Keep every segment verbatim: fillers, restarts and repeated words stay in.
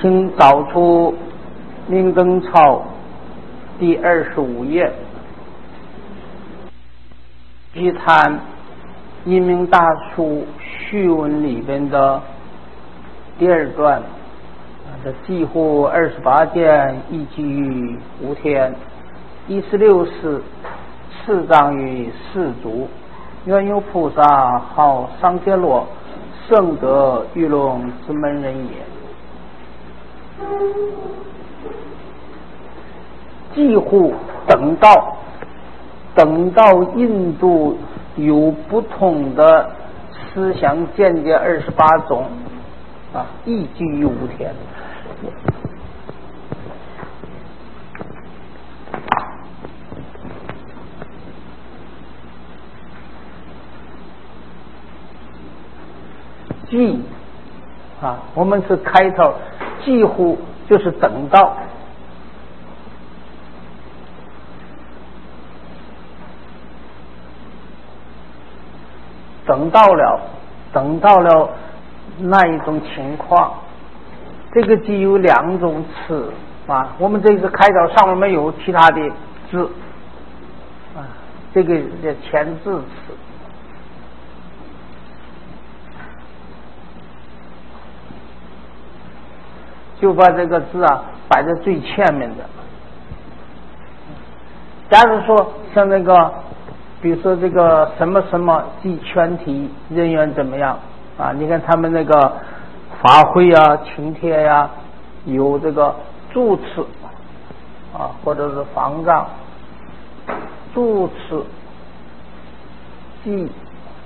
请找出明灯抄第二十五页，去谈《阴明大书序文》里边的第二段，这几乎二十八件，一居于无天，一十六世次长于世族，原有菩萨号商羯罗，圣德玉龙之门人也。几乎等到等到印度有不同的思想见解二十八种啊，一居于无天。几啊，我们是开头，几乎就是等到。等到了，等到了那一种情况，这个既有两种词啊，我们这个开头上面没有其他的字啊，这个叫前置词。就把这个字啊摆在最前面的。假如说像那个。比如说这个什么什么即全体人员怎么样啊？你看他们那个法会啊、请帖呀、啊，有这个住持啊，或者是方丈、住持、即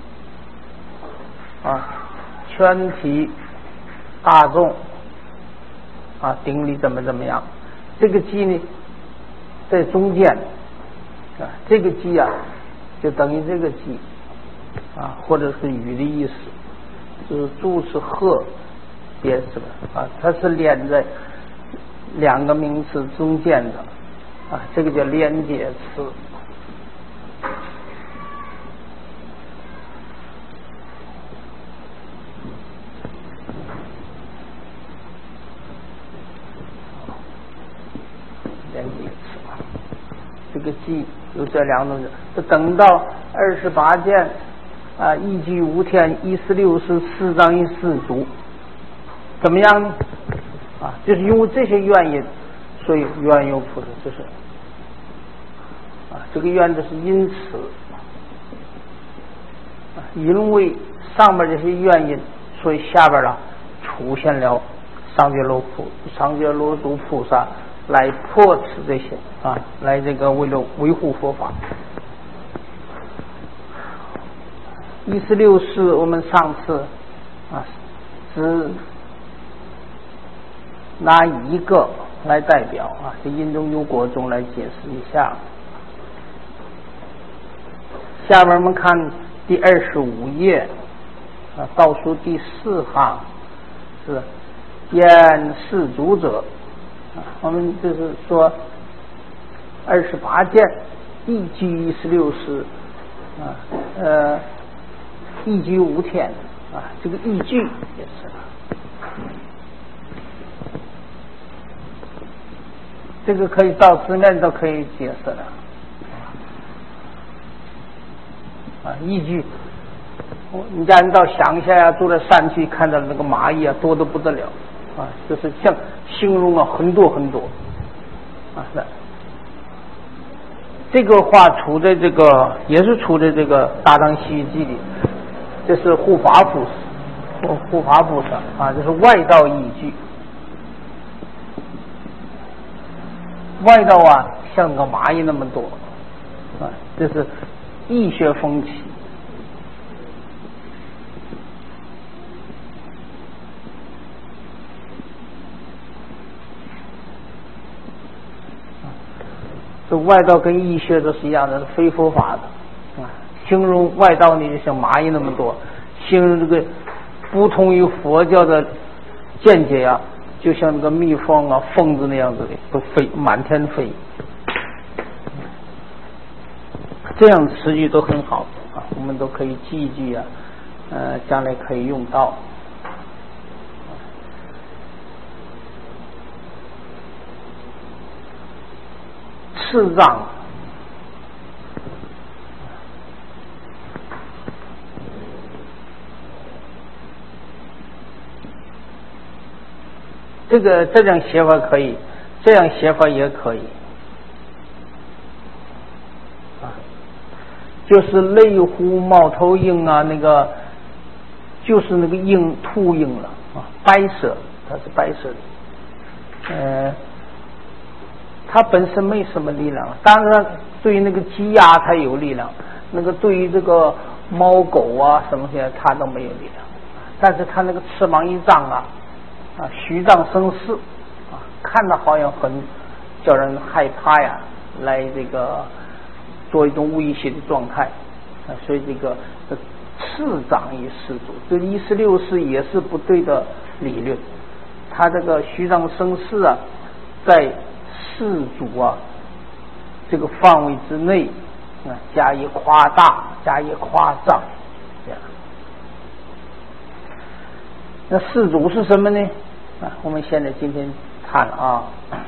啊，全体大众啊，顶礼怎么怎么样？这个即呢，在中间啊，这个即啊。就等于这个即啊，或者是语的意思，就是助词和别是的啊，它是连在两个名词中间的啊，这个叫连接词。连接词，这个即有这两种，这等到二十八件啊，一居无天，一十六世四章一四族，怎么样呢？啊，就是因为这些原因，所以原有菩萨就是啊，这个原就是因此啊，因为上面这些原因，所以下边了出现了商羯罗菩商羯罗族菩萨。来破斥这些啊，来这个为了维护佛法。一十六世我们上次啊只拿一个来代表啊，这因中有果中来解释一下。下面我们看第二十五页啊，倒数第四行是言世族者。我们就是说二十八件一居一十六世啊，呃，一居无天啊，这个一居也是，这个可以照字面都可以解释了啊，一居，你家人到乡下呀，住在山区，看到那个蚂蚁啊，多得不得了。啊，就是像形容了很多很多啊，那这个话出在这个也是出在这个《大藏西域记》里，这是护法菩萨，护法菩萨啊，这是外道依据。外道啊，像个蚂蚁那么多啊，这是易学风气。这外道跟易学都是一样的，是非佛法的啊。形容外道呢，就像蚂蚁那么多；形容这个不同于佛教的见解啊，就像那个蜜蜂啊、蜂子那样子的，都飞满天飞。这样词句都很好啊，我们都可以记一记啊，呃，将来可以用到。 次章。这个这样写法可以，这样写法也可以啊，就是类虎猫头鹰啊，那个就是那个鹰秃鹰了啊，白色，它是白色的，呃，它本身没什么力量，当然对于那个鸡鸭它有力量，那个对于这个猫狗啊什么些它都没有力量，但是它那个翅膀一张啊。啊，虚张声势啊，看着好像很叫人害怕呀，来这个做一种威胁的状态啊，所以这个次长于世主，这一十六世也是不对的理论。他这个虚张声势啊，在世主啊这个范围之内啊加以夸大，加以夸张，这样。那世主是什么呢？啊，我们现在今天看啊，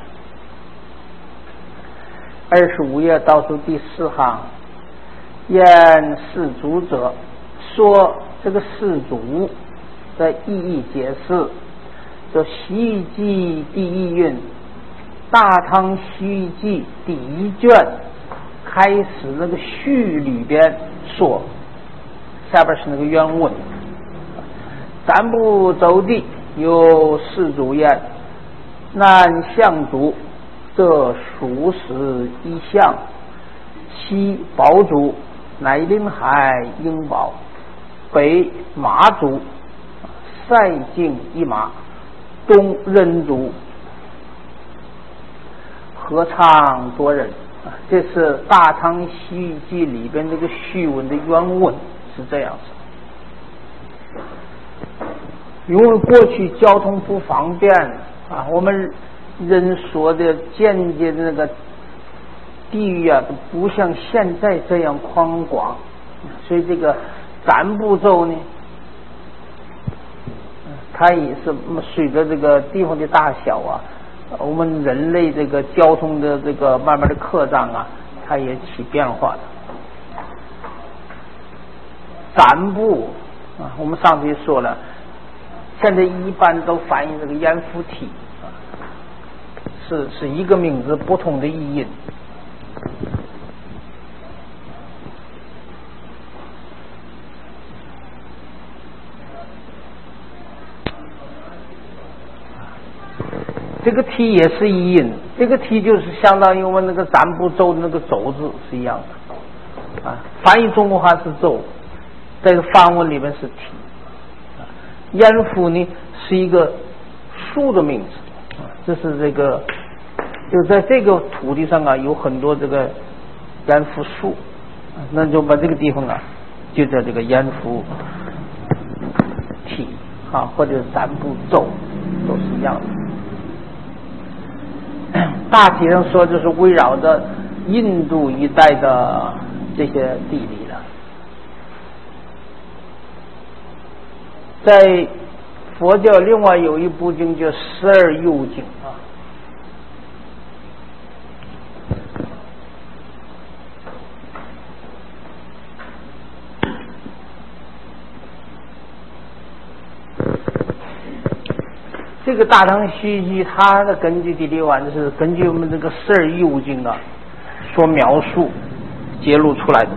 二十五页倒数第四行，言世主者，说这个世主的意义解释，就西域记第一韵，大唐西域记第一卷开始那个序里边说，下边是那个原文，咱不走地。有世主言，南向主，这属实一项，西宝主，乃临海应宝，北马主，塞境一马，东人主，合唱多人。这是大唐西域记里边这个序文的原文是这样子。因为过去交通不方便啊，我们人所的间接的那个地域啊，都不像现在这样宽广，所以这个咱部洲呢，它也是随着这个地方的大小啊，我们人类这个交通的这个慢慢的扩张啊，它也起变化的。咱部啊，我们上次也说了。现在一般都翻译这个阎浮提啊，是是一个名字不同的译音。这个提也是译音，这个提就是相当于我们那个咱部洲的那个洲字是一样的啊，翻译中国话是洲，在梵文里面是提。阎浮呢是一个树的名字，这是这个就在这个土地上啊有很多这个阎浮树，那就把这个地方啊就叫这个阎浮体啊，或者咱部洲都是一样的。大体上说就是围绕着印度一带的这些地理了。在佛教另外有一部经叫十二幽经啊，这个大唐西域记它的根据地理环是根据我们这个十二幽经啊所描述揭露出来的。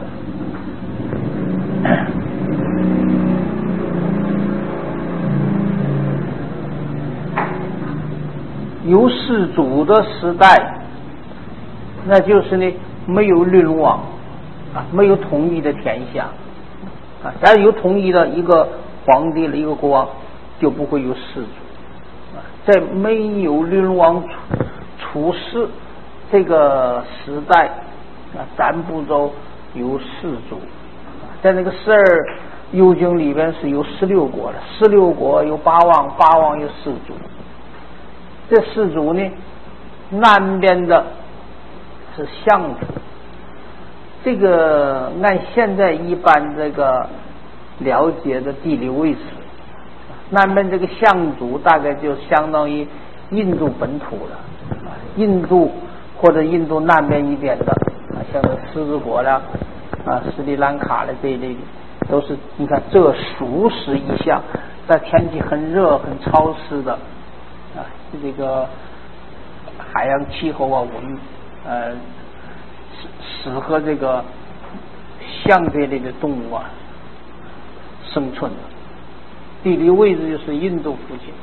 有世主的时代，那就是呢没有论王啊，没有统一的天下啊。假如有统一的一个皇帝了，一个国王，就不会有世主啊。在没有论王出世这个时代啊，咱部洲有世主，在那个十二幽经里边是有十六国的，十六国有八王，八王有世主。这世主呢，南边的是相主，这个按现在一般这个了解的地理位置，南边这个相主大概就相当于印度本土了。印度或者印度南边一点的啊，像这狮子国啦啊、斯里兰卡的这一类的，都是你看这熟食一项，在天气很热很潮湿的啊，这个海洋气候啊，我们呃适适合这个像这类的动物啊生存的。地理位置就是印度附近。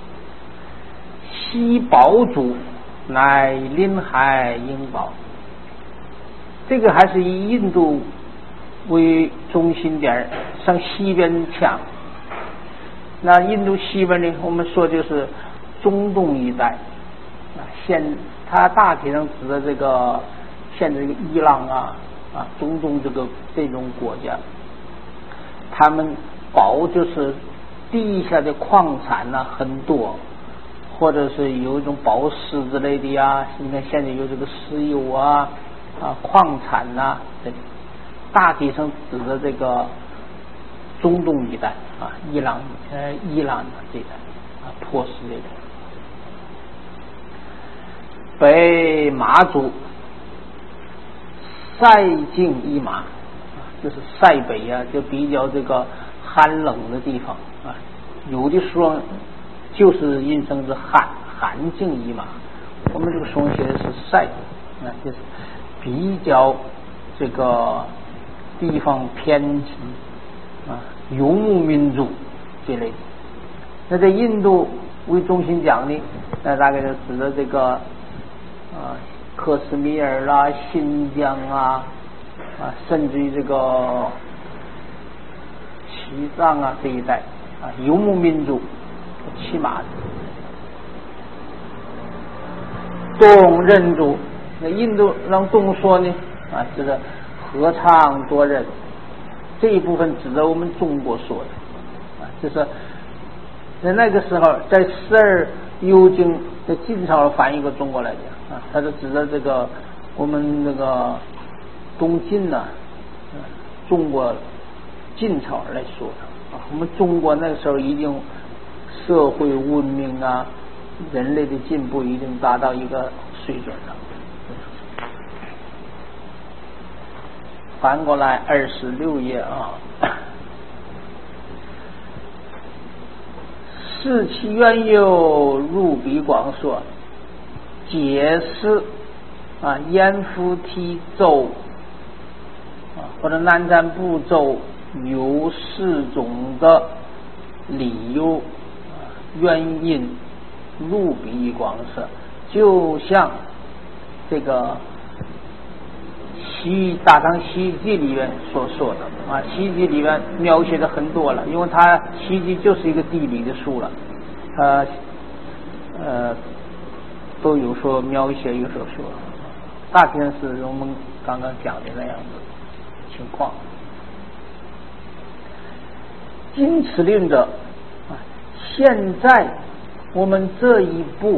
西堡主乃临海英堡，这个还是以印度为中心点向西边抢。那印度西边呢，我们说就是中东一带啊，现它大体上指的这个现在这个伊朗啊啊中东这个这种国家，他们宝就是地下的矿产呢、啊、很多，或者是有一种宝石之类的呀，你看现在有这个石油啊啊矿产呐、啊，这大体上指的这个中东一带啊，伊朗呃伊朗这一带啊，波斯这一带。北马祖塞境一马，就是塞北啊，就比较这个寒冷的地方啊，有的说就是印成是寒寒境一马，我们这个书写的是塞啊，就是比较这个地方偏僻啊，游牧民族这类的。那在印度为中心讲呢，那大概就指的这个啊，克什米尔啦、新疆啊，啊，甚至于这个西藏啊这一带啊，游牧民族骑马的。动人族，那印度让动说呢啊，指的合唱多人，这一部分指的我们中国说的啊，就是在那个时候，在十二幽经的晋朝翻译过中国来讲啊，它是指的这个我们那个东晋呢、啊，中国晋朝来说的啊，我们中国那个时候已经社会文明啊，人类的进步已经达到一个水准了。翻过来二十六页啊。视其缘由，入彼广说，解释啊，燕夫提州啊，或者南瞻部州有四种的理由、啊、原因，入彼广说，就像这个西大唐西记里面所说的啊，西记里面描写的很多了，因为它西记就是一个地理的书了，它呃都有说描写，有时候说，大体上是我们刚刚讲的那样子情况。经此论者啊，现在我们这一步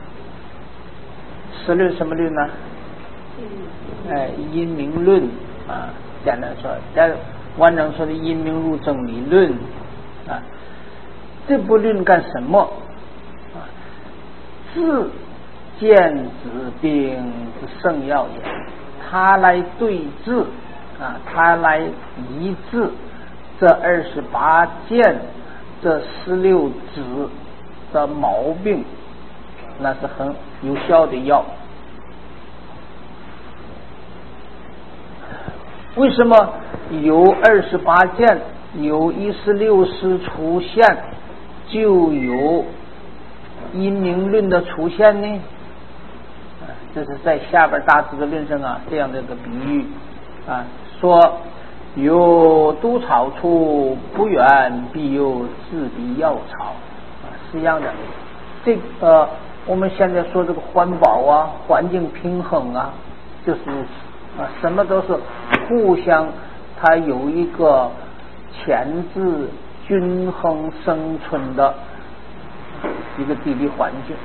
是论什么论呢？哎，因明论啊，简单说，在完整说的因明入正理论啊，这部论干什么啊？自见子病之圣要也，他来对治啊，他来医治这二十八件、这十六指的毛病，那是很有效的药。为什么有二十八件，有一十六师出现，就有因明论的出现呢？这是在下边大致的论证啊，这样的一个比喻啊，说有毒草处，不远必有治敌药草啊，是一样的。这个我们现在说这个环保啊，环境平衡啊，就是如此。啊，什么都是互相，它有一个前置均衡生存的一个地理环境。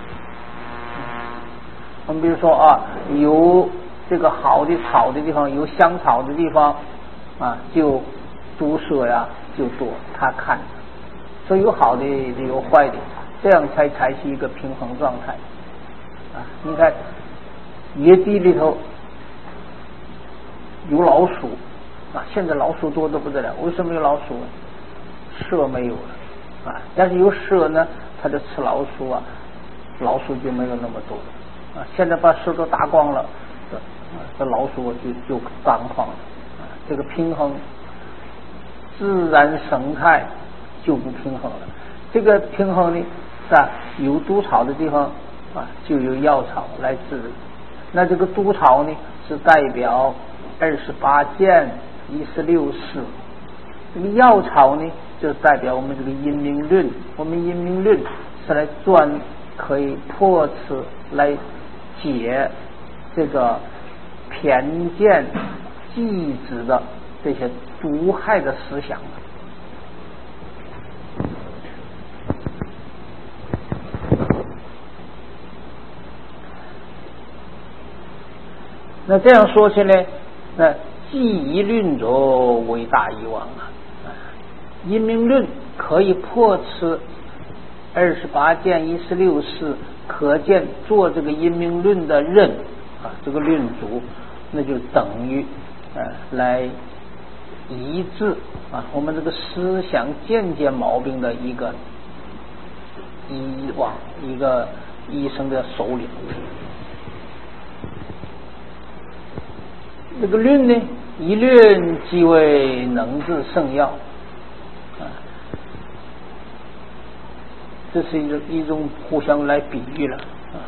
我们比如说啊，有这个好的草的地方，有香草的地方啊，就毒蛇呀就多，他看着，所以有好的有坏的，这样才采取一个平衡状态啊。你看野地里头有老鼠啊，现在老鼠多得不得了。为什么有老鼠？蛇没有了啊，但是有蛇呢，它就吃老鼠啊，老鼠就没有那么多啊。现在把蛇都打光了，这这老鼠就就张狂了啊。这个平衡，自然生态就不平衡了。这个平衡呢，是吧？有毒草的地方啊，就有药草来治。那这个毒草呢，是代表二十八件、一十六式；这个药草呢，就代表我们这个阴明论。我们阴明论是来专可以破此来解这个偏见、既知的这些毒害的思想。那这样说起来，那记忆论者为大遗忘啊！阴明论可以破此二十八件、一十六式，可见做这个阴明论的人啊，这个论主，那就等于呃来医治啊我们这个思想渐渐毛病的一个医王，一个医生的首领。这个论呢，一论即为能治圣药啊，这是一种一种互相来比喻了啊。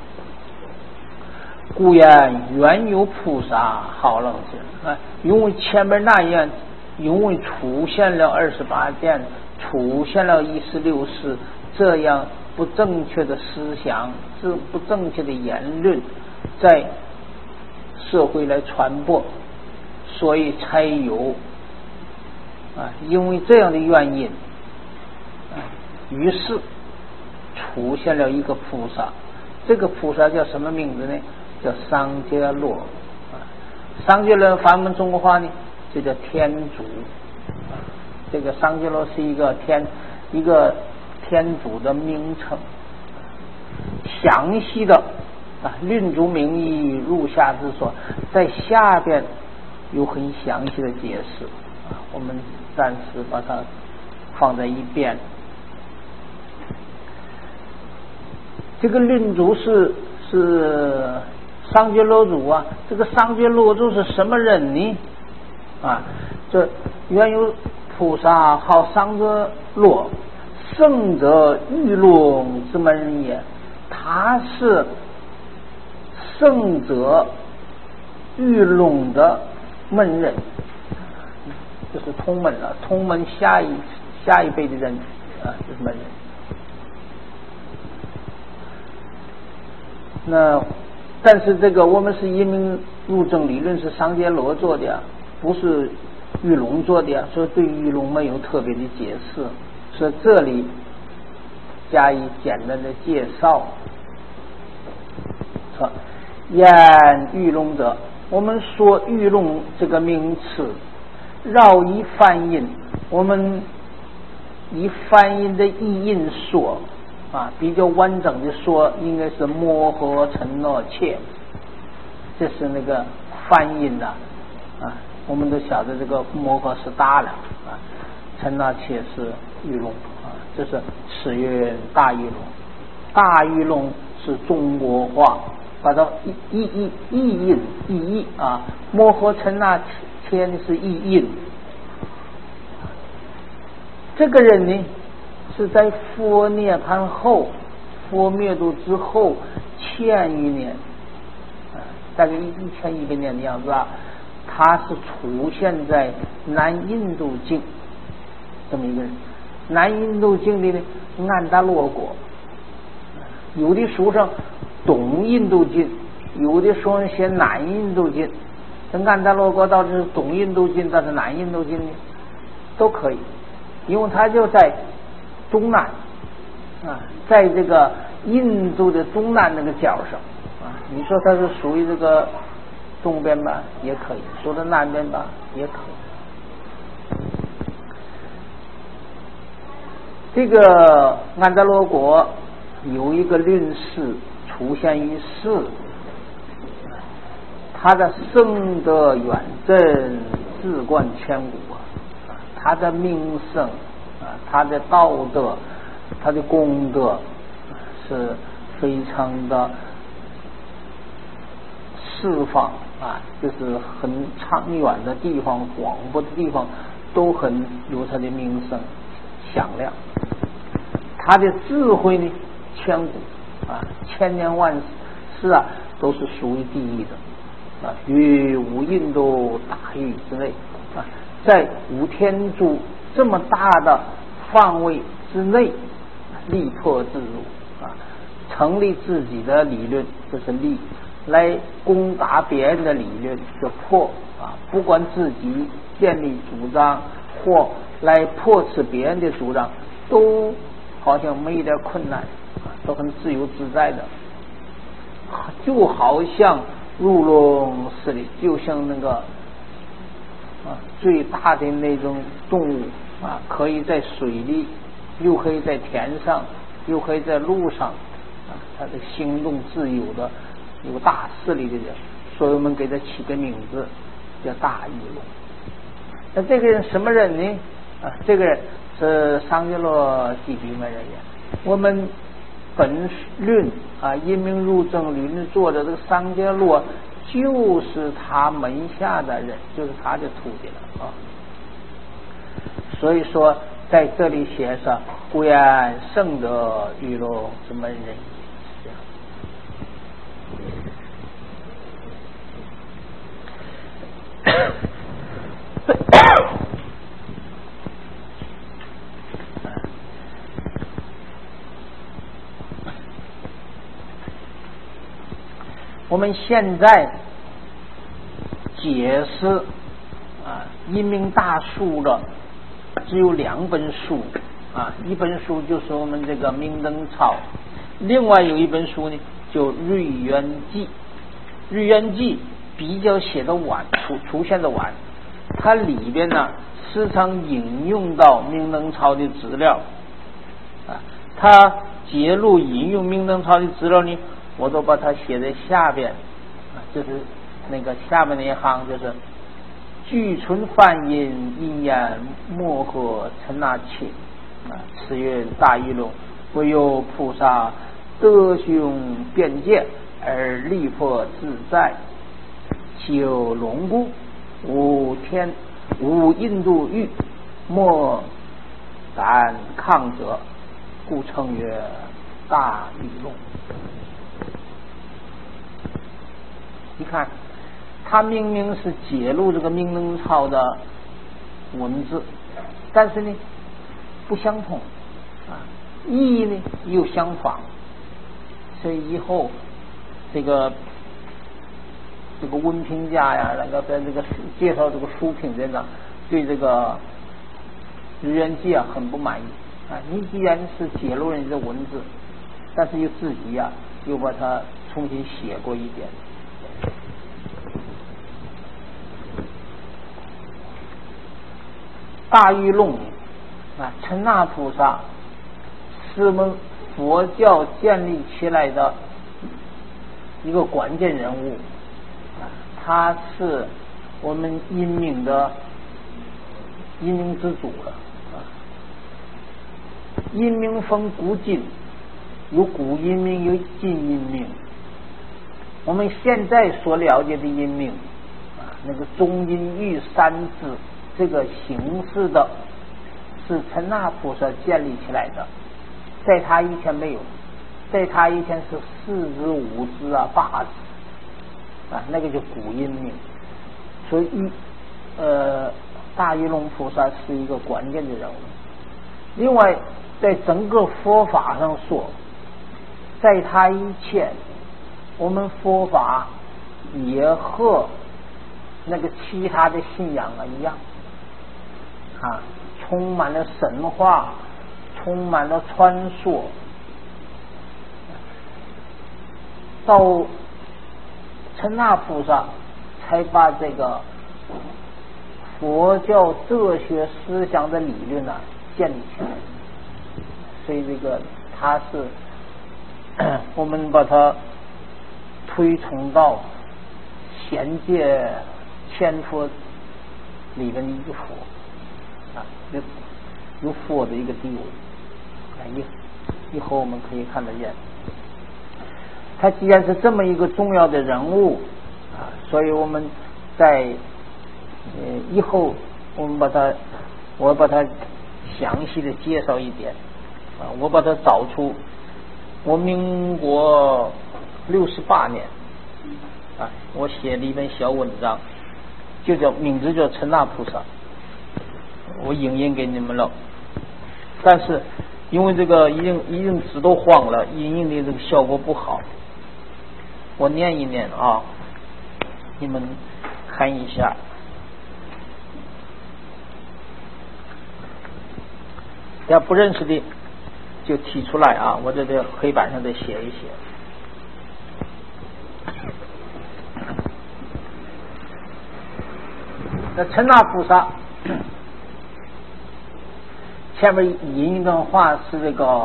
故言原有菩萨好冷者啊，因为前面那样，因为出现了二十八件，出现了一十六式，这样不正确的思想，这不正确的言论，在社会来传播，所以才有啊，因为这样的原因啊，于是出现了一个菩萨。这个菩萨叫什么名字呢？叫商羯罗啊。商羯罗梵文中国话呢，就叫天主啊。这个商羯罗是一个天一个天主的名称。详细的啊，论主名义如下之说，在下边有很详细的解释啊，我们暂时把它放在一边。这个论主是是商羯罗主啊，这个商羯罗主是什么人呢？啊，这原有菩萨号商羯罗，圣者玉龙之门人也，他是圣者玉龙的门人，就是通门了，通门下一下一辈的人啊，就是门人。那但是这个我们是阴明入正理论是商羯罗做的，不是玉龙做的，所以对玉龙没有特别的解释，所以这里加以简单的介绍。说言玉龙者，我们说玉龙这个名词，绕以梵音，我们以梵音的译音说啊，比较完整的说，应该是摩诃陈那切，这是那个梵音的啊。我们都晓得这个摩诃是大了啊，陈那切是玉龙啊，这是此曰大玉龙。大玉龙是中国话，把它译译译音译译啊，摩诃陈那切是译音。这个人呢，是在佛涅槃后，佛灭度之后千余年，啊，大概一一千一百年的样子啊，他是出现在南印度境这么一个人。南印度境里的安达罗国，有的书上东印度境，有的书上写南印度境。这安达罗国到底是东印度境，但是南印度境呢，都可以，因为它就在东南啊，在这个印度的东南那个角上啊，你说它是属于这个东边吧，也可以；说的南边吧，也可以。这个安达罗国有一个论师出现于世， 他的圣德远震，志冠千古啊，他的名声啊，他的道德，他的功德是非常的四方啊，就是很长远的地方、广博的地方都很有他的名声响亮。他的智慧呢，千古啊，千年万世啊，都是属于第一的啊，于无印度大域之内啊，在五天竺这么大的范围之内，力破自如啊，成立自己的理论，这是立；来攻打别人的理论，就破啊，不管自己建立主张或来破斥别人的主张，都好像没一点困难啊，都很自由自在的，就好像入龙似的，就像那个啊最大的那种动物啊，可以在水里，又可以在田上，又可以在路上啊，它的行动自由的，有大势力的人，所以我们给他起个名字叫大玉龙。那这个人什么人呢？啊，这个人是桑杰罗地比门人员。我们本论啊，因明入正论的作者这个桑杰罗就是他门下的人，就是他的徒弟了啊。所以说在这里写上故言圣德玉龙之门人也，我们现在解释啊因明大术的只有两本书啊，一本书就是我们这个明灯抄，另外有一本书呢就《瑞元记》。《瑞元记》比较写的晚，出出现的晚，它里边呢时常引用到明灯抄的资料啊，它揭露引用明灯抄的资料呢，我都把它写在下边啊，就是那个下面那一行，就是据存梵音因言莫和陈那切啊，此曰大玉龙，唯有菩萨德雄辩解而力破自在，其有龙骨无天无印度域，莫敢抗者，故称曰大玉龙。你看他明明是揭露这个明灯抄的文字，但是呢不相同啊，意义呢又相仿，所以以后这个这个文评家呀，那个在这个介绍这个书评人呢，对这个《日元记》啊很不满意啊。你既然是揭露人的文字，但是又自己呀、啊、又把它重新写过一遍。大玉龙啊，陈那菩萨是我们佛教建立起来的一个关键人物啊，他是我们因明的因明之主了啊。因明分古今，有古因明，有今因明。我们现在所了解的因明啊，那个中阴喻三字这个形式的，是陈那菩萨建立起来的，在他以前没有，在他以前是四字、五字啊、八字啊，那个就古因明。所以一呃，大玉龙菩萨是一个关键的人物。另外，在整个佛法上说，在他以前，我们佛法也和那个其他的信仰啊一样啊，充满了神话，充满了传说。到陈那菩萨才把这个佛教哲学思想的理论啊建立起来，所以这个他是我们把它推崇到显界千佛里面的一个佛啊，有有佛的一个地位啊，以以后我们可以看得见。他既然是这么一个重要的人物啊，所以我们在呃以后我们把他，我把他详细的介绍一点啊，我把它找出。我民国六十八年啊，我写了一本小文章，就叫名字叫陈那菩萨，我影印给你们了。但是因为这个已经已经纸都黄了，影印的这个效果不好，我念一念啊，你们看一下。要不认识的就提出来啊，我这个黑板上再写一写。那陈那菩萨前面引一段话是这个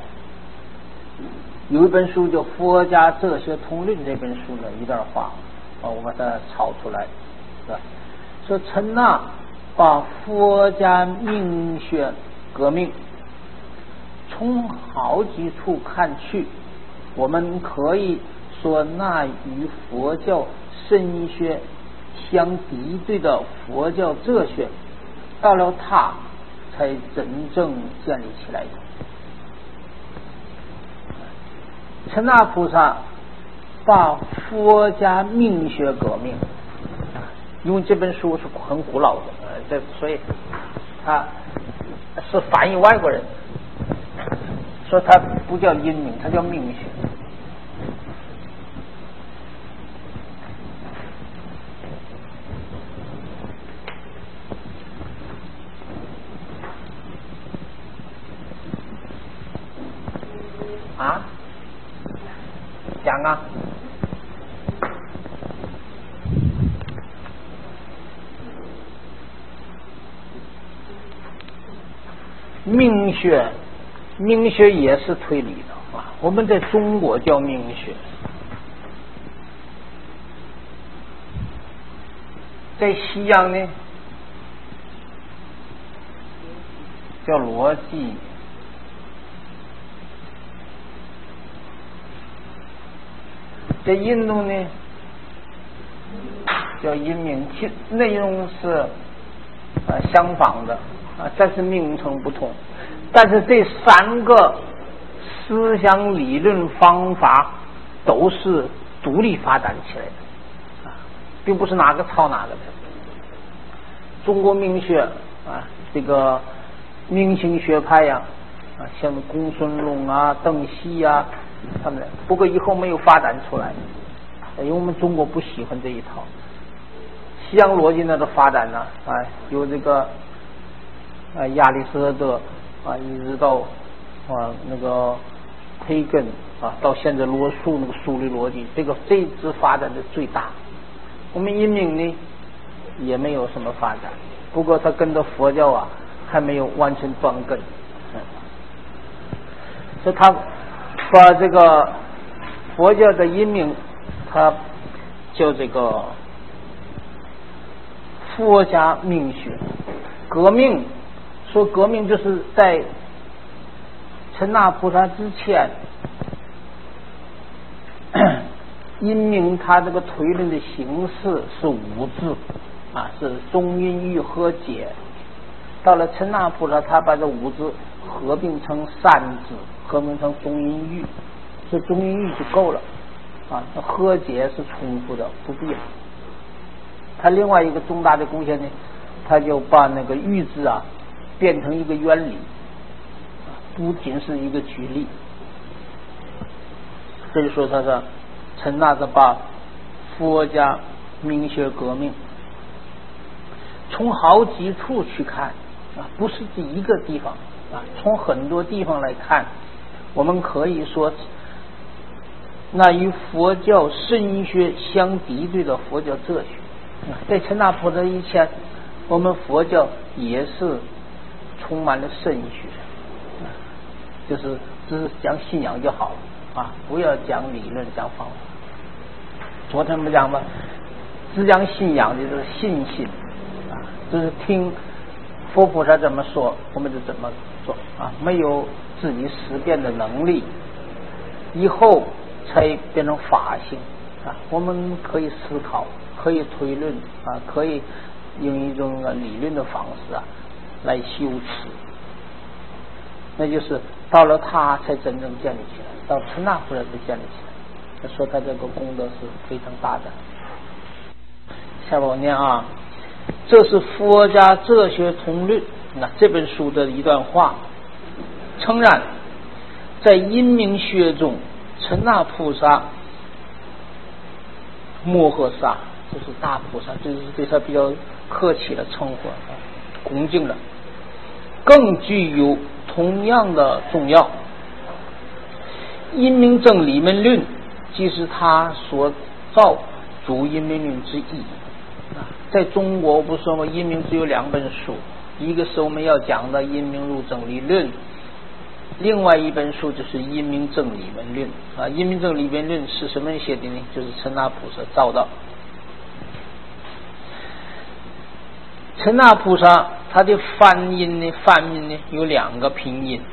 有一本书叫《佛家哲学通论》，这本书的一段话啊，我把它抄出来，是吧？说陈那把佛家命学革命从好几处看去，我们可以说那与佛教神学相敌对的佛教哲学，到了他才真正建立起来的。陈那菩萨把佛家命学革命，因为这本书是很古老的，呃，这所以他是翻译外国人，说它不叫因明，它叫命学。啊？讲啊？命学，命学也是推理的啊。我们在中国叫命学，在西洋呢叫逻辑。在印度呢叫阴明，其内容是呃相仿的啊，但是名称不同。但是这三个思想理论方法都是独立发展起来的啊，并不是哪个抄哪个的。中国命学啊，这个明星学派呀啊，像公孙龙啊、邓锡呀。他们不过以后没有发展出来，因为我们中国不喜欢这一套。西洋逻辑呢的发展呢，啊，有这个啊亚里士多德啊，一直到啊那个培根啊，到现在罗素那个数理逻辑，这个这一支发展的最大。我们阴明呢也没有什么发展，不过它跟着佛教啊还没有完全断根，嗯，所以它。把这个佛教的阴明，它叫这个佛家命学革命。说革命就是在陈那菩萨之前，阴明他这个推论的形式是五字啊，是中阴郁和解。到了陈那菩萨，他把这五字合并成三字，合并成中阴郁，所以中阴郁就够了啊。和解是重复的，不必了。他另外一个重大的贡献呢，他就把那个郁字啊变成一个原理，不仅是一个举例。所以说他是陈那的把佛家明学革命从好几处去看啊，不是第一个地方啊，从很多地方来看，我们可以说那与佛教神学相敌对的佛教哲学啊，在陈那菩萨以前，我们佛教也是充满了神学啊，就是只是讲信仰就好了啊，不要讲理论讲方法。昨天不讲吗？ 只讲信仰的这个信心啊，就是听佛菩萨怎么说，我们就怎么做啊，没有自己思辨的能力，以后才变成法性啊。我们可以思考，可以推论啊，可以用一种理论的方式啊来修持，那就是到了他才真正建立起来，到陈那菩萨才建立起来。他说他这个功德是非常大的。下边我念啊，这是佛家哲学通论那这本书的一段话。诚然，在阴明学中，陈那菩萨、摩诃萨，这是大菩萨，这是对他比较客气的称呼，恭敬的，更具有同样的重要。阴明正理门论即是他所造诸阴明论之一。在中国不是说吗？阴明只有两本书，一个是我们要讲的阴明入正理论，另外一本书就是阴明正理门论啊。阴明正理门论是什么人写的呢？就是陈那菩萨造的。陈那菩萨他的梵音呢，梵音呢有两个拼音。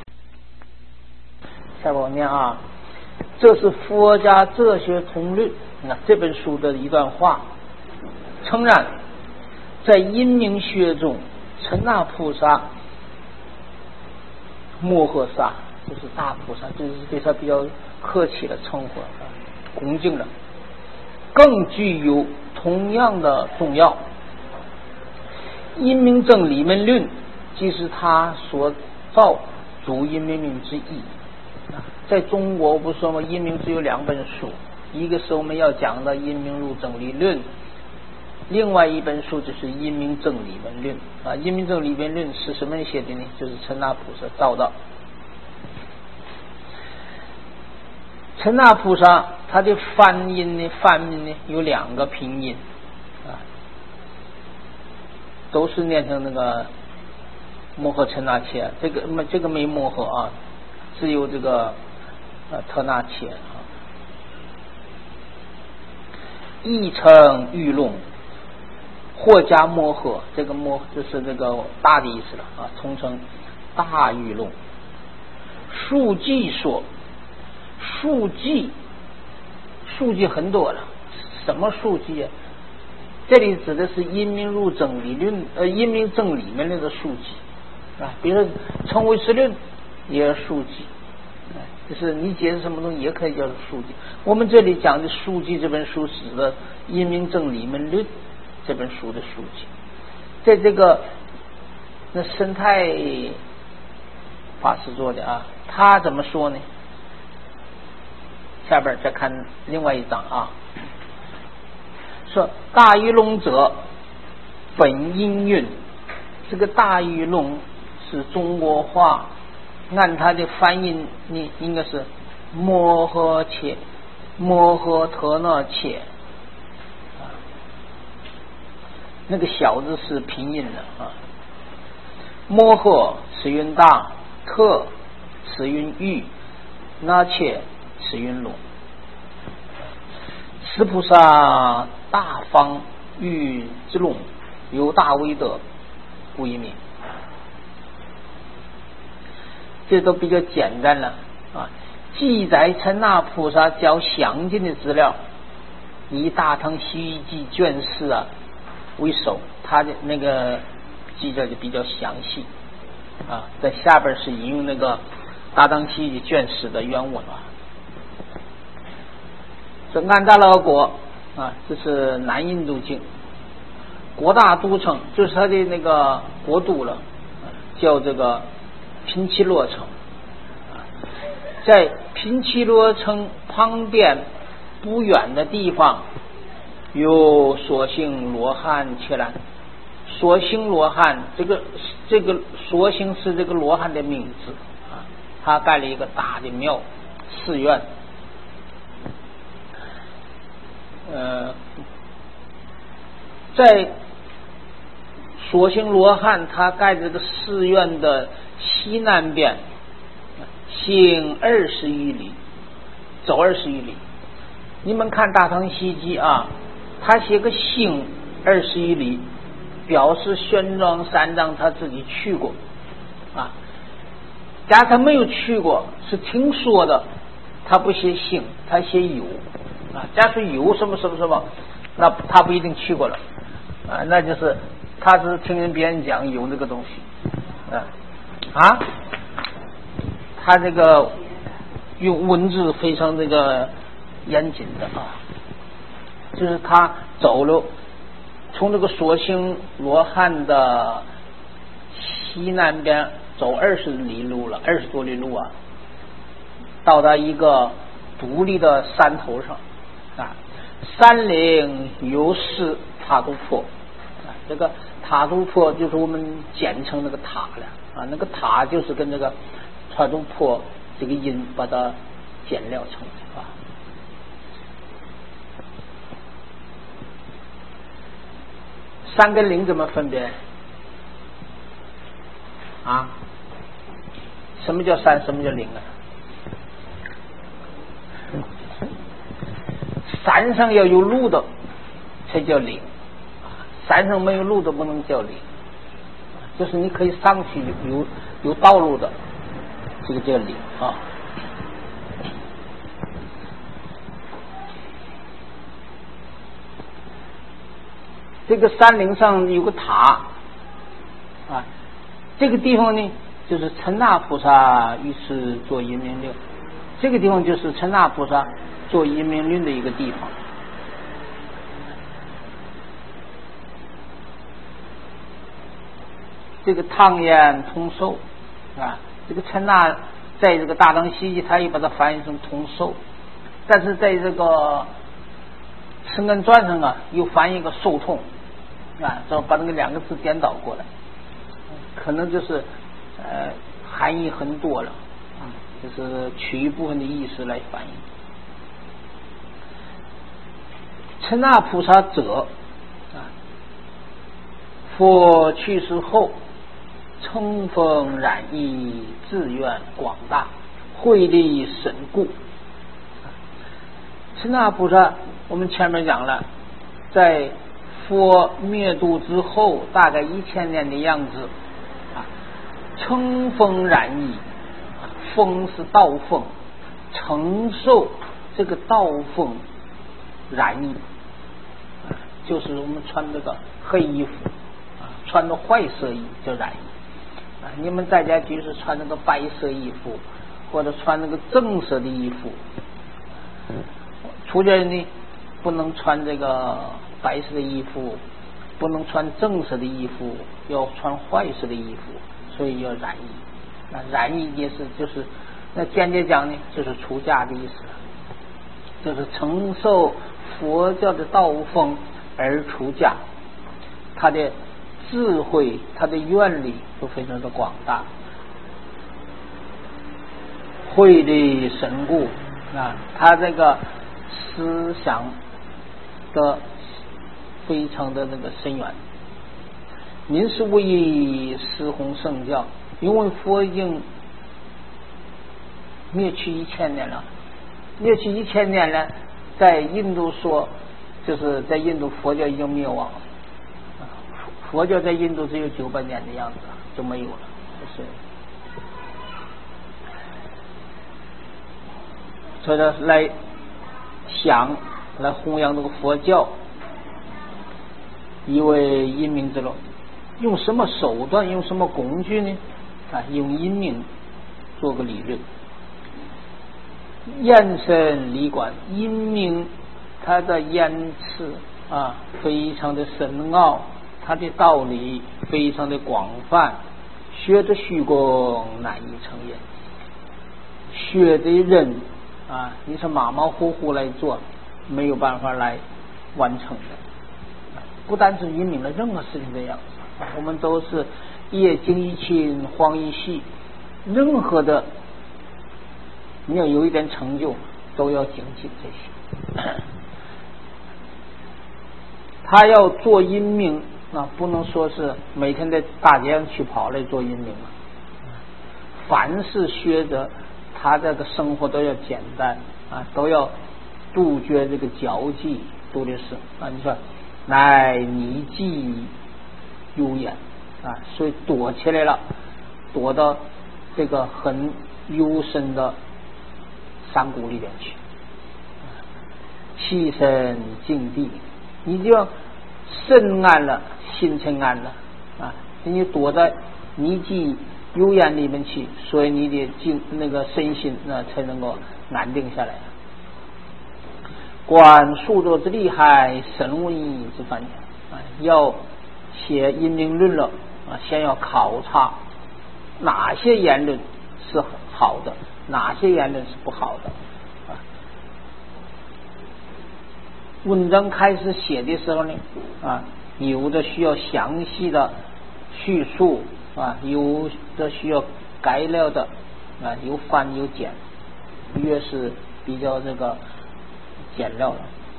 下边我念啊，这是佛家哲学通论那这本书的一段话。诚然，在阴明学中，陈那菩萨、摩诃萨，这是大菩萨，这是对他比较客气的称呼，恭敬的，更具有同样的重要。阴明正理门论即是他所造诸阴明论之一。在中国不是说吗？阴明只有两本书，一个是我们要讲的阴明入正理论，另外一本书就是阴明正理门论啊。阴明正理门论是什么人写的呢？就是陈那菩萨造的。陈那菩萨他的梵音呢，梵音呢有两个拼音啊，都是念成那个摩诃陈那切，这个这个没摩诃啊，只有这个呃特那切啊。译成玉龙，或加摩诃，这个摩就是这个大的意思了啊，通称大玉龙。数记说，数记数记很多了，什么数记啊？这里指的是阴明入正理论呃阴明正里面的数记啊，比如说成唯识论也是数记，就是你解释什么东西也可以叫做数记。我们这里讲的数记这本书指的阴明正理门论这本书的书记。在这个那生态法师做的啊，他怎么说呢？下边再看另外一章啊，说大玉龙者本音韵，这个大玉龙是中国话，按它的翻译呢应该是摩诃切摩诃特那切，那个小字是拼音的啊。摩诃齿韵大，特齿韵玉，那切齿韵龙。此菩萨大方玉之龙，有大威德，故一名。这都比较简单了啊。记载陈那菩萨较详尽的资料，以《大唐西域记》卷四啊为首，他的那个记载就比较详细啊。在下边是引用那个《大唐西域记》卷四的原文啊。这安达拉国啊，这是南印度境，国大都城就是他的那个国都了，叫这个频祇罗城。在频祇罗城旁边不远的地方有所姓罗汉伽蓝。所姓罗汉，这个这个所姓是这个罗汉的名字啊，他盖了一个大的庙寺院。呃，在所姓罗汉他盖这个寺院的西南边行二十余里，走二十余里。你们看《大唐西记》啊， 他写个行二十一里，表示玄奘三藏他自己去过啊。假如他没有去过，是听说的，他不写行，他写有啊。假如有什么什么什么，那他不一定去过了啊，那就是他是听人别人讲有那个东西啊啊，他这个用文字非常这个严谨的啊，就是他走了从这个索性罗汉的西南边走二十里路了，二十多里路啊，到达一个独立的山头上啊，山岭有是塔都坡啊，这个塔都坡就是我们简称那个塔了啊，那个塔就是跟这个塔都坡这个音把它减料成的啊。山跟岭怎么分别啊？什么叫山，什么叫岭啊？山上要有路的才叫岭，山上没有路的不能叫岭，就是你可以上去有有道路的，这个叫岭啊。这个山岭上有个塔啊，这个地方呢就是陈那菩萨于是做阴明令，这个地方就是陈那菩萨做阴明令的一个地方。这个汤烟通寿啊，这个陈那在这个大藏西记他也把它翻译成通寿，但是在这个圣根传上啊又翻译个寿痛啊，这把那个两个字颠倒过来，可能就是呃含义很多了，就是取一部分的意思来翻译。陈那菩萨者啊，佛去世后乘风染意，志愿广大，慧力深固。陈那菩萨我们前面讲了，在佛灭度之后大概一千年的样子啊，乘风染意，风是道风，承受这个道风染意，就是我们穿这个黑衣服啊，穿着坏色衣叫染衣啊。你们在家就是穿那个白色衣服，或者穿那个正色的衣服。出家人呢，不能穿这个白色的衣服，不能穿正色的衣服，要穿坏色的衣服，所以要染衣。那染衣也是就是那间接讲呢，就是出家的意思，就是承受佛教的道风而出家，他的智慧他的愿力都非常的广大，慧力深固啊，他这个思想的非常的那个深远。您是为四弘圣教，因为佛已经灭去一千年了，灭去一千年了，在印度说就是在印度佛教已经灭亡了，佛教在印度只有九百年的样子就没有了，就是所以呢来想来弘扬这个佛教，一为因明之路，用什么手段用什么工具呢啊，用因明做个理论，延伸理观，因明它的言辞啊非常的深奥，它的道理非常的广泛，学的虚空难以成言，学的人啊你是马马虎虎来做没有办法来完成的。不单是因明了，任何事情这样，我们都是业精一清荒一细，任何的你要有一点成就都要精进这些。他要做因明啊，不能说是每天在大街上去跑来做因明了，凡是学者他这个生活都要简单啊，都要杜绝这个交际读的是啊，你说乃泥迹幽掩啊，所以躲起来了，躲到这个很幽深的山谷里边去，栖身静地，你就身安了，心沉安了啊，你躲在泥迹幽掩里面去，所以你的静那个身心呢才能够安定下来。观数作之厉害，神文义之范啊，要写因明论了啊，先要考察哪些言论是好的，哪些言论是不好的啊。文章开始写的时候呢啊，有的需要详细的叙述啊，有的需要改料的啊，有繁有简，越是比较这个简料了。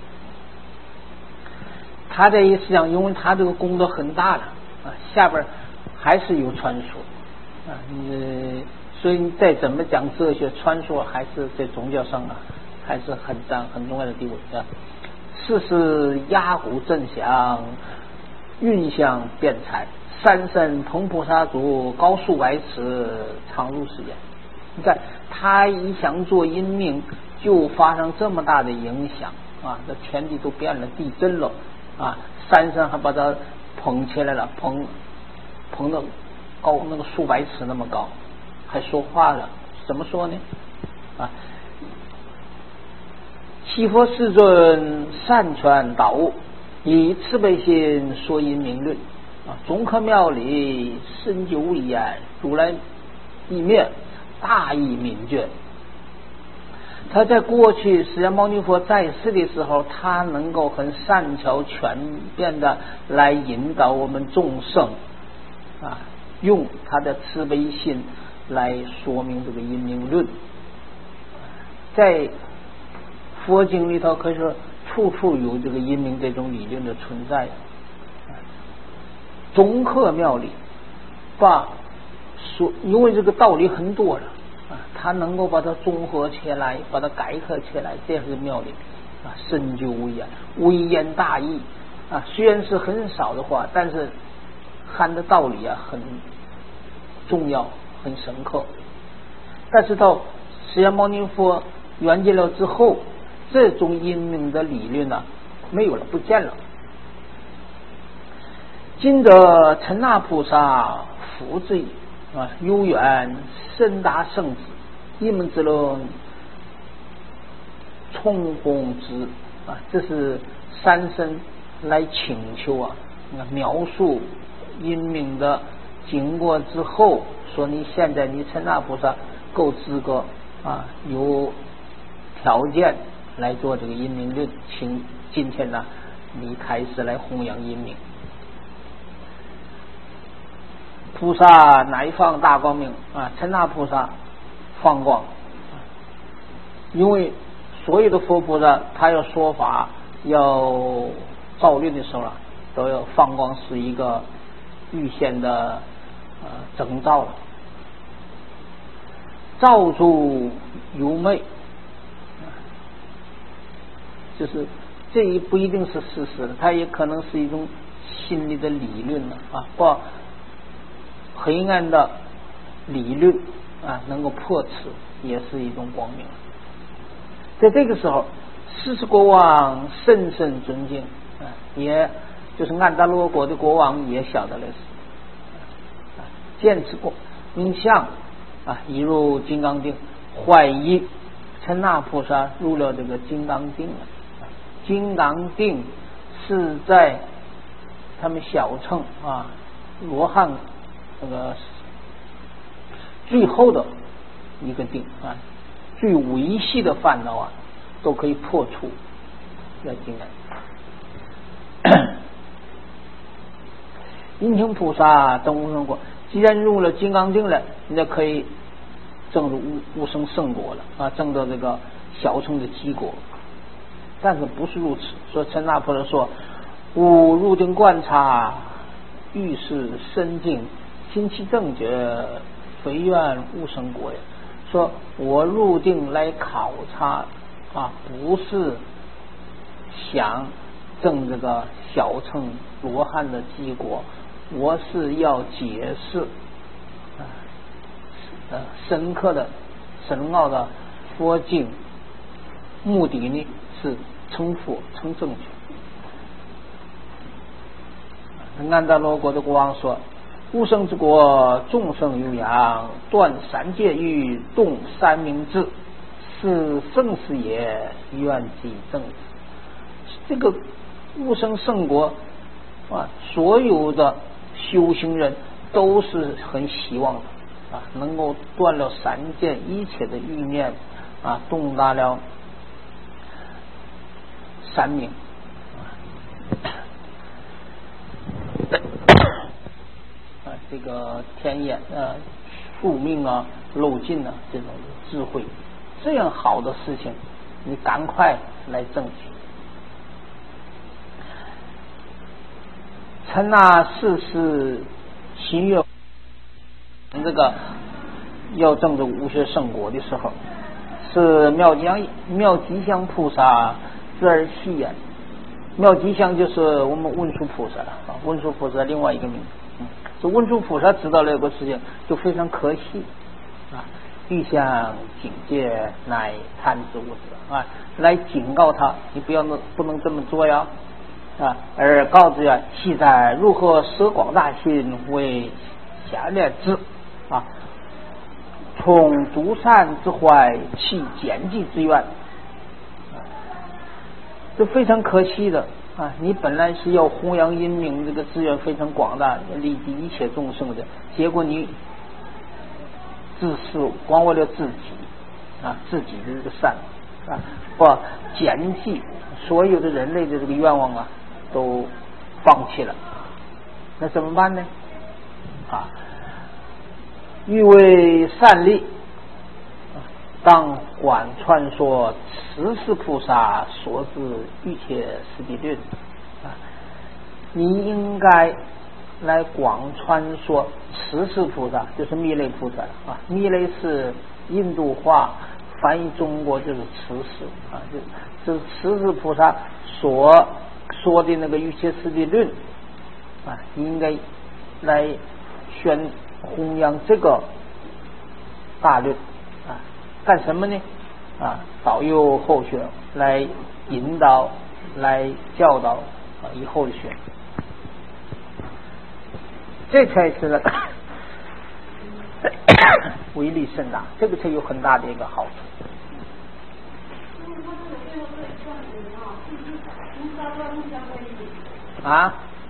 他这一实际上，因为他这个功德很大了啊，下边还是有传说啊，你所以再怎么讲哲学传说，还是在宗教上啊，还是很占很重要的地位的。世事压鼓震响，运象变彩，三身蓬菩萨足，高数百尺，常入世间。你看他一想做因命，就发生这么大的影响啊！这天地都变了，地震了啊！山上还把它捧起来了，捧捧到高那个数百尺那么高，还说话了，怎么说呢？啊！七佛世尊善传导悟，以慈悲心说因明论啊，中科妙理，深究无言，如来意灭，大义明觉。他在过去释迦牟尼佛在世的时候，他能够很善巧全面的来引导我们众生啊，用他的慈悲心来说明这个因明论。在佛经里头可以说处处有这个因明这种理论的存在，中克妙理，把说因为这个道理很多了啊，他能够把它综合起来，把它改刻起来，这是妙理啊，深究微言，微言大义啊，虽然是很少的话，但是含的道理啊很重要，很深刻。但是到释迦牟尼佛圆寂了之后，这种因明的理论呢、啊、没有了，不见了。今得陈那菩萨福之意啊，悠远深达圣旨，一门之论充公之啊，这是三僧来请求啊，描述因明的经过之后，说你现在你陈那菩萨够资格啊，有条件来做这个因明论，请今天呢，你开始来弘扬因明。菩萨乃放大光明啊，陈那菩萨放光，因为所有的佛菩萨他要说法要造律的时候啊，都要放光，是一个预先的呃征兆了。照诸幽昧，就是这也不一定是事实的，它也可能是一种心理的理论了啊，把黑暗的理论啊能够破此，也是一种光明。在这个时候，狮子国王深深尊敬啊，也就是安达罗国的国王也晓得了事啊，见此过名相啊，一入金刚定，怀疑陈那菩萨入了这个金刚定了。金刚定是在他们小乘啊罗汉那个最后的一个定啊，最维系的烦恼啊都可以破除在金刚。因请菩萨证无生果，既然入了金刚定了，你就可以证入无无生圣果了啊，证到这个小乘的基果。但是不是如此，说陈那菩萨说，吾入定观察，欲是深静，心其正觉，非愿无生果也。说我入定来考察啊，不是想证这个小乘罗汉的基果，我是要解释啊呃深刻的深奥的佛经，目的呢是成佛成正觉。安达罗国的国王说，无生之国，众生有养，断三界欲，动三明治，是生死也，愿即正。这个无生圣国啊，所有的修行人都是很希望的啊，能够断了三界一切的欲念啊，洞达了三明啊，这个天眼啊、宿命啊、漏尽啊这种智慧，这样好的事情，你赶快来争取。趁那世事心愿这个要证这无学圣果的时候，是妙吉祥妙吉祥菩萨自而戏言。妙吉祥就是我们文殊菩萨了啊，文殊菩萨另外一个名字。嗯，这文殊菩萨知道了这个事情，就非常可惜啊，欲向警戒，乃贪之无知啊，来警告他，你不要能不能这么做呀啊，而告知呀，系在如何舍广大心为下列之啊，从独善之怀起简济之愿，这非常可惜的啊！你本来是要弘扬因明，这个资源非常广大，利济一切众生的，结果你自私，光为了自己啊，自己的这个善啊，把简济所有的人类的这个愿望啊，都放弃了，那怎么办呢？啊，欲为善利，当广传说慈氏菩萨所知一切实地论啊，你应该来广传说慈氏菩萨，就是弥勒菩萨啊，弥勒是印度话翻译中国就是慈氏啊，就就是慈氏菩萨所说的那个一切实地论啊，你应该来宣弘扬这个大论啊，干什么呢？啊，导诱后学，来引导，来教导啊以后的学，这才是威力甚大，这个才有很大的一个好处。啊？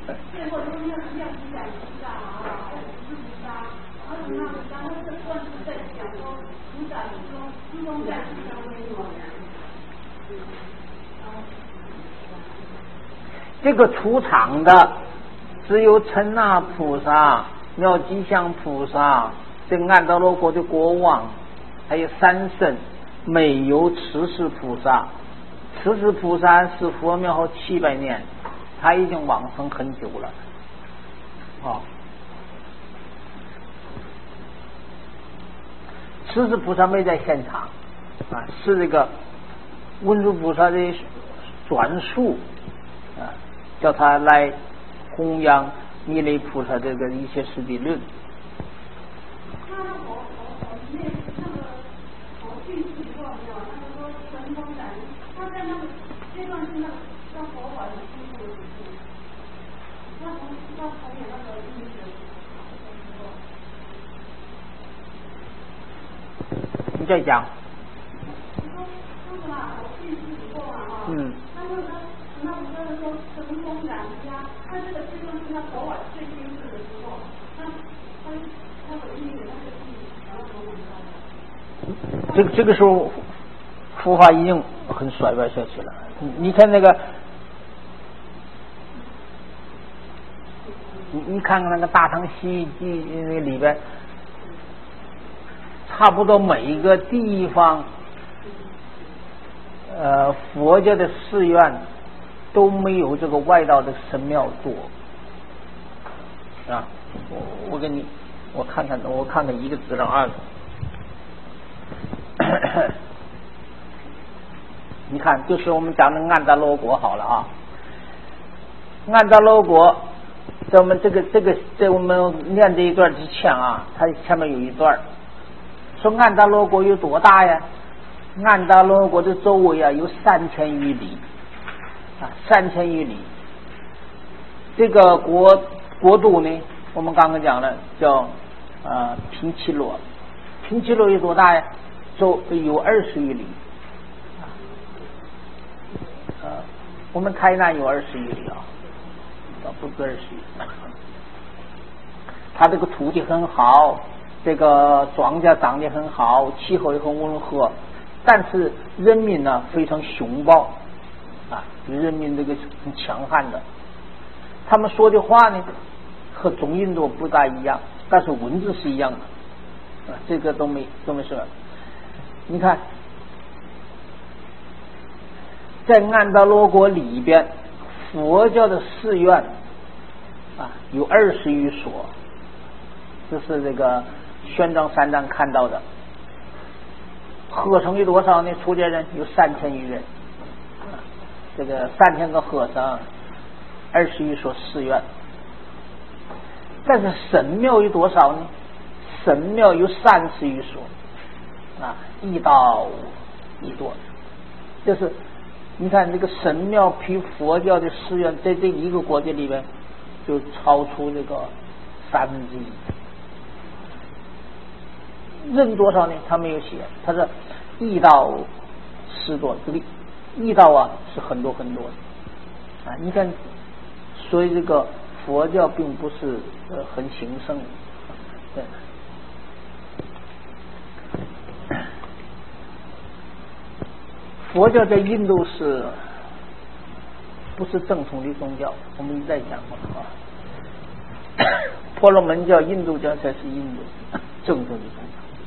这个出场的只有陈那菩萨、妙吉祥菩萨、这个安达罗国的国王，还有三圣，没有慈氏菩萨。慈氏菩萨是佛灭后七百年，他已经往生很久了。哦，慈氏菩萨没在现场啊，是这个文殊菩萨的转述啊，叫他来弘扬弥勒菩萨这个一些实地论。你再讲。嗯。这个这个时候，佛法已经很衰败下去了。你你看那个，你你看看那个《大唐西域记》那个里边，差不多每一个地方，呃，佛教的寺院都没有这个外道的神庙多啊。我我给你，我看看，我看看一个资料二个。你看，就是我们讲的安达罗国好了啊， 安达罗国，在我们这个这个在我们念这一段之前啊，它前面有一段说安达罗国有多大呀？安达罗国的周围啊有三千余里啊，三千余里。这个国国度呢，我们刚刚讲了叫呃平齐罗，平齐罗有多大呀？周有二十余里。呃，我们台南有二十余里啊，倒不止二十余里。它这个土地很好，这个庄稼长得很好，气候也很温和，但是人民呢非常凶暴啊，人民这个很强悍的。他们说的话呢和中印度不大一样，但是文字是一样的啊，这个都没都没说。你看，在安达罗国里边，佛教的寺院啊有二十余所，这是这个玄奘三藏看到的。和尚有多少呢？出家人有三千余人，啊、这个三千个和尚，二十余所寺院。但是神庙有多少呢？神庙有三十余所，啊，一到一多。就是你看这个神庙比佛教的寺院在这一个国家里面就超出这个三分之一。人多少呢？他没有写，他是一到十多之力，一到啊是很多很多的啊。你看，所以这个佛教并不是呃很兴盛，对。佛教在印度是不是正统的宗教？我们一再讲过啊，婆罗门教、印度教才是印度正统的宗教。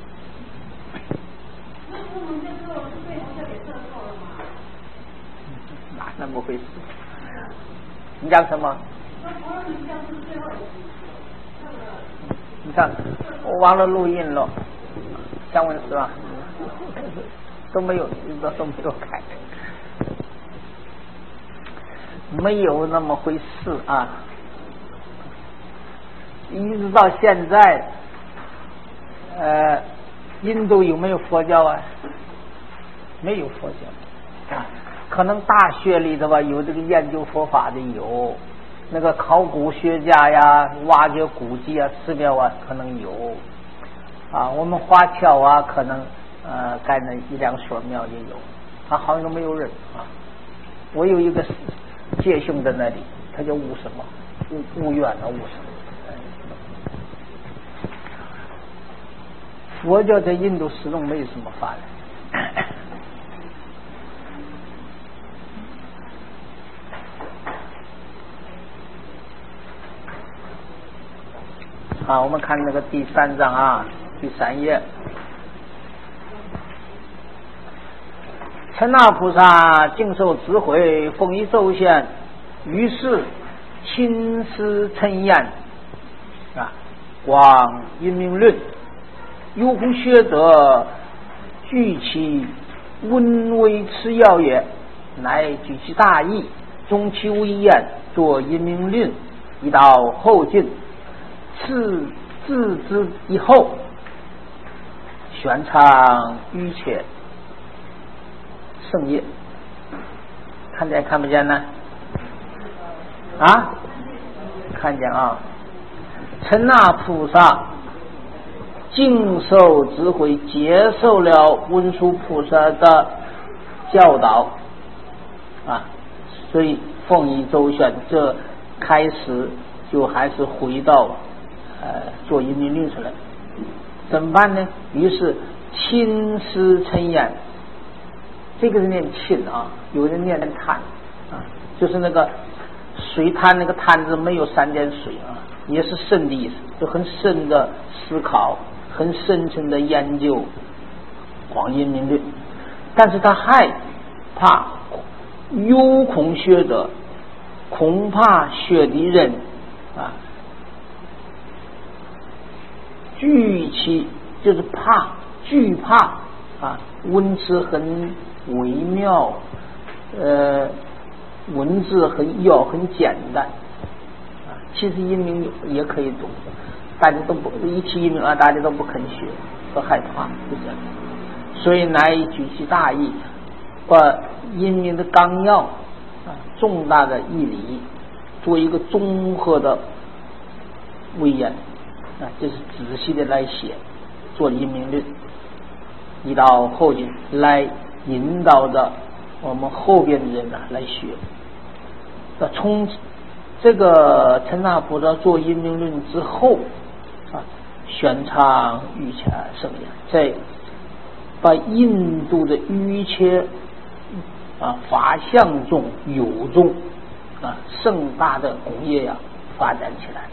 哪那么回事？你讲什么？你看，我忘了录音了，想问是吧？都没有，都都没有开，没有那么回事啊！一直到现在，呃，印度有没有佛教啊？没有佛教啊，可能大学里头吧有这个研究佛法的有，那个考古学家呀挖掘古迹啊寺庙啊可能有啊，我们华侨啊可能呃盖那一两所庙也有，他好像都没有人啊。我有一个弟兄在那里，他叫悟什么悟悟远啊悟什么。佛教在印度始终没有什么发展。好，我们看那个第三章啊，第三页。陈那菩萨敬受智慧，丰衣周现，于是亲师称言啊，广因明论，有空学者具其温为持要也，乃举其大义，终其为言，作因明论，一到后进。次自之以后，玄唱于切圣业，看见看不见呢？啊，看见啊！陈那菩萨敬受智慧，接受了文殊菩萨的教导啊，所以丰衣周全，这开始就还是回到呃做因明论出来，怎么办呢？于是亲师称言，这个是念亲啊，有人念贪啊，就是那个水滩那个滩子没有三点水啊，也是深的意思，就很深的思考，很深沉的研究广因明论，但是他害怕有空学者，恐怕学的人啊惧其就是怕惧怕啊，文词很微妙，呃文字很要很简单啊，其实阴明也可以读，大家都不一提阴明啊，大家都不肯学，都害怕，是这样。所以乃举其大义，把阴明的纲要啊、重大的义理做一个综合的威严啊，就是仔细的来写，做阴明论，一到后进来引导的我们后边的人呢来学。那从这个陈那菩萨做阴明论之后啊，宣唱瑜伽圣言，在把印度的瑜伽啊法相中有中啊盛大的工业呀、啊、发展起来。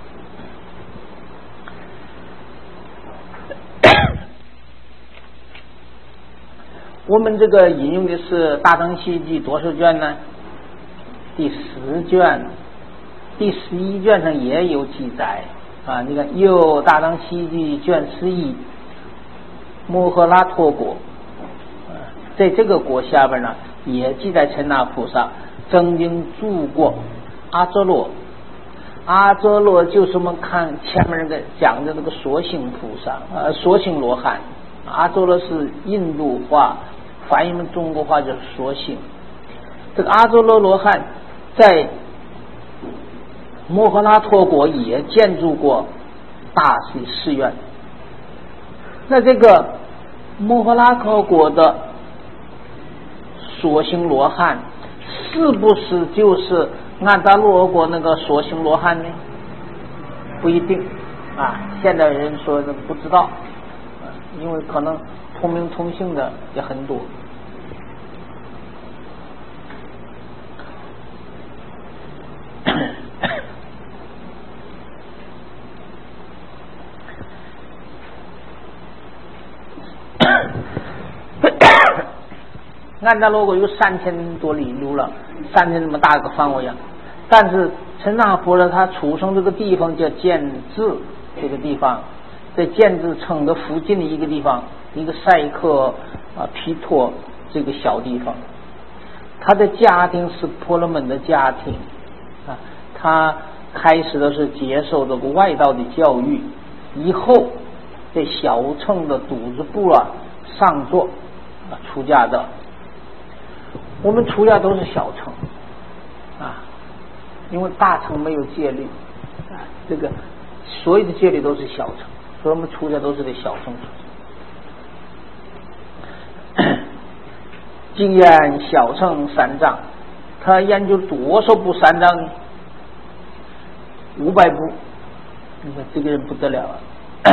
我们这个引用的是《大乘西记》多少卷呢？第十卷，第十一卷上也有记载啊。你看，有《大乘西记》卷十一，摩诃拉陀国，在这个国下边呢，也记载陈那菩萨曾经住过阿遮罗。阿遮罗就是我们看前面那个讲的那个所行菩萨，呃，所行罗汉。阿遮罗是印度话，翻译成中国话就是所行。这个阿遮罗罗汉在摩诃拉陀国也建筑过大寺院。那这个摩诃拉陀国的所行罗汉是不是就是安达罗国那个所行罗汉呢？不一定啊，现代人说的不知道，因为可能同名同姓的也很多。安达罗国有三千多里路了，三千那么大个范围啊！但是陈那菩萨他出生这个地方叫建制，这个地方在建制城的附近的一个地方，一个塞克啊皮托这个小地方。他的家庭是婆罗门的家庭啊，他开始的是接受这个外道的教育，以后在小乘的组织部啊上座啊出家的。我们出家都是小乘啊，因为大乘没有戒律啊，这个所有的戒律都是小乘，所以我们出家都是在小乘出家。经验小乘三藏，他研究多少部三藏呢？五百部，你看这个人不得了啊！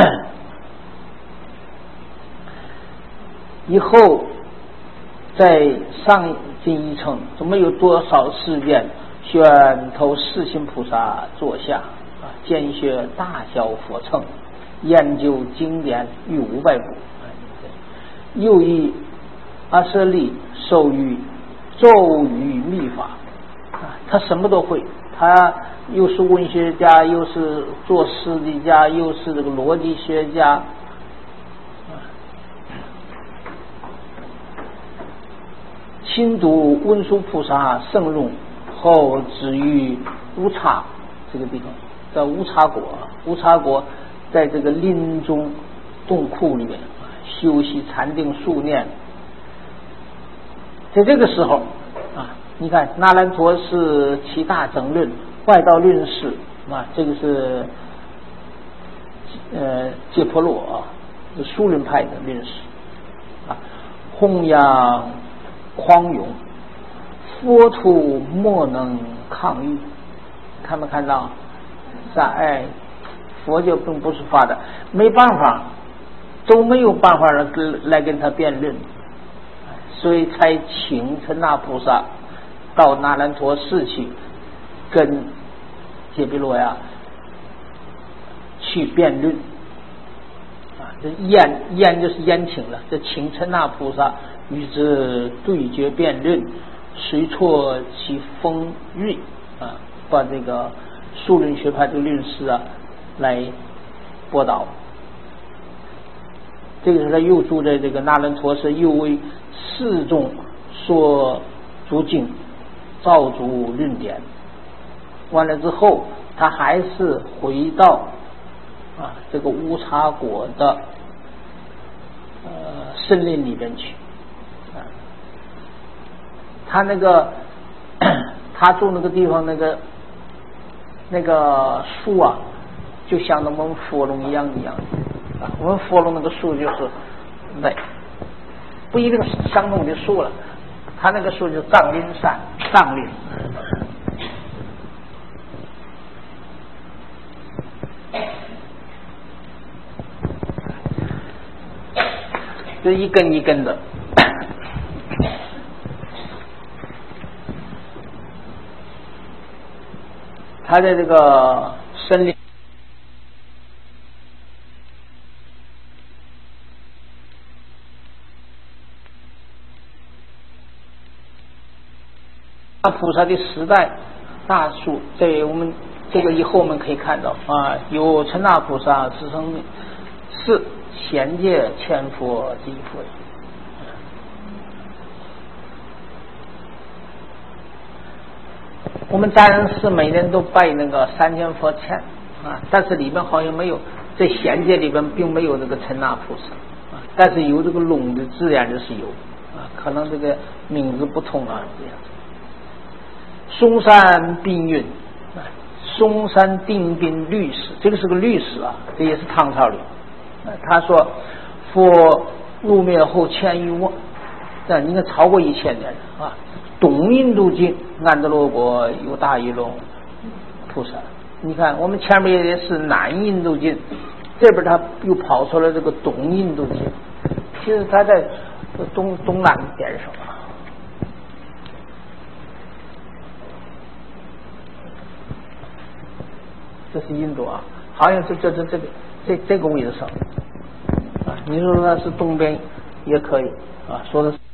以后在上进一层，怎么有多少时间选头世亲菩萨坐下啊，兼学大小佛乘，研究经典逾五百部，又以阿舍利授予咒语秘法啊，他什么都会，他又是文学家，又是作诗的家，又是这个逻辑学家。亲读文殊菩萨圣容后，止于乌叉这个地方，在乌叉国，乌叉国在这个林中洞窟里面休息禅定数年。在这个时候啊，你看那兰陀是七大争论外道论师啊，这个是呃解婆罗啊，疏论派的论师啊，弘扬匡永，佛土莫能抗御，看没看到？是啊，哎，佛教并不是发的，没办法，都没有办法来跟来跟他辩论，所以才请陈那菩萨到那兰陀寺去，跟揭毗罗呀去辩论。啊，这宴宴就是宴请了，这请陈那菩萨与之对决辩论，随挫其锋锐啊，把这个数论学派这个论师啊来驳倒。这个时候他又住在这个那兰陀寺，又为寺众所主经造足论典，完了之后他还是回到啊这个乌察国的呃森林里边去啊，他那个他住那个地方那个那个树啊，就像我们佛龙一样一样啊，我们佛龙那个树就是那不一定是相同的树了，他那个树就是藏林山藏林。这一根一根的，他在这个森林大菩萨的时代大树，这我们这个以后我们可以看到啊，有陈那菩萨自称是贤界千佛之一佛。我们家人是每年都拜那个三千佛前啊，但是里面好像没有，在贤界里边并没有这个陈那菩萨啊，但是有这个龙的自然的是有啊，可能这个名字不同啊这样。嵩山宾运啊，嵩山定宾律师，这个是个律师啊，这也是唐朝的。他说佛入灭后千余万，这应该超过一千年啊。东印度境安德罗国有大一龙菩萨，你看我们前面也是南印度境，这边他又跑出来这个东印度境，其实他在东东南边上啊。这是印度啊，好像是这这这个这这个位置上啊，你说它是东边也可以啊，说的是。